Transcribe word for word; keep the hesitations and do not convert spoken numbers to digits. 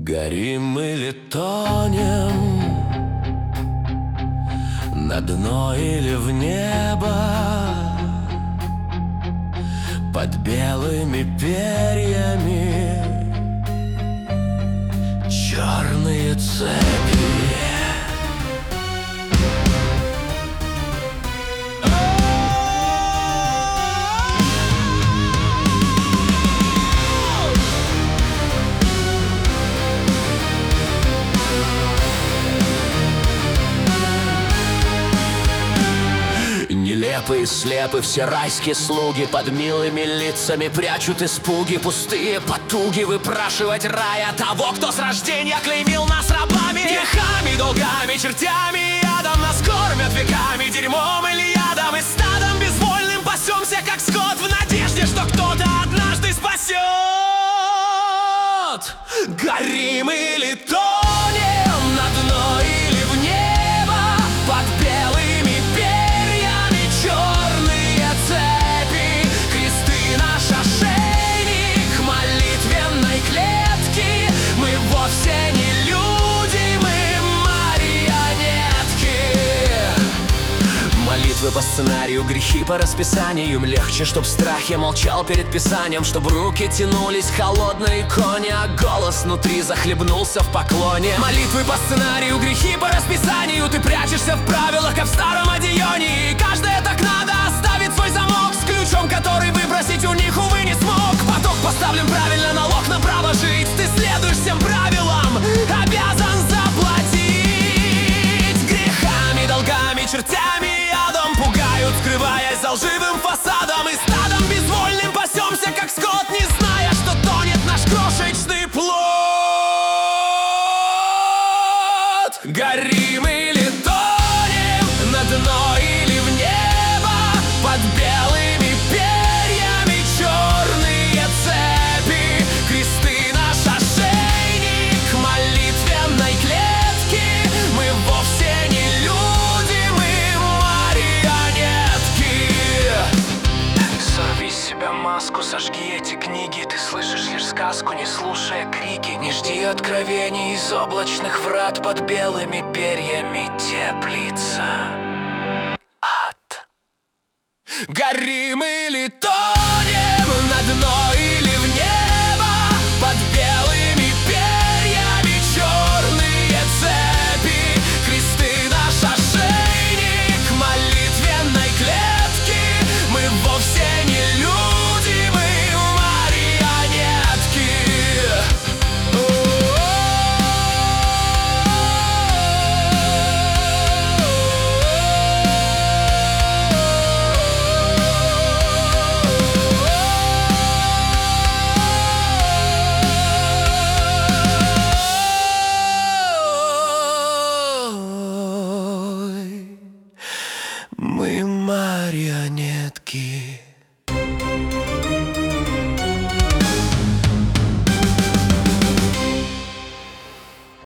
Горим или тонем, на дно или в небо, под белыми перьями черные цепи. Нелепые, слепы все райские слуги, под милыми лицами прячут испуги. Пустые потуги выпрашивать рай от того, кто с рождения клеймил нас рабами. Грехами, долгами, чертями, ядом нас кормят веками, дерьмом или ядом. И стадом безвольным пасемся, как скот, в надежде, что кто-то однажды спасет. Горим или тонем, на дно или в небо, под белыми перьями черные цепи. Кресты наш ошейник молитвенной клетки. Мы вовсе не люди, мы марионетки. Молитвы по сценарию, грехи по расписанию. Им легче, чтоб в страхе молчал перед писанием, чтоб руки тянулись к холодной иконе, а голос внутри захлебнулся в поклоне. Молитвы по сценарию, грехи по расписанию. Ты прячешься в правилах, как в старом одеянии. И каждое так надо оставит свой замок с ключом, который выбросить у них, увы, не смог. Поток поставлен правильно, налог на право жить. Ты следуешь всем правилам, обязан заплатить. Грехами, долгами, чертями, ядом пугают, скрываясь за лживым фасадом. И стадом безвольным пасемся, как скот, не зная, что тонет наш крошечный плод. Горим или тонем, на дно или в небо, под белыми перьями черные цепи. Кресты наш ошейник молитвенной клетки. Мы вовсе не люди, мы марионетки. Сорви с себя маску, сожги эти книги. Ты слышишь лишь сказку, не слушая крики. Не жди откровений из облачных врат, под белыми перьями теплится ад. Горим или тонем, на дно или в небо, под белыми перьями черные цепи. Кресты наш ошейник молитвенной клетки. Мы вовсе не люди, мы марионетки. Мы марионетки.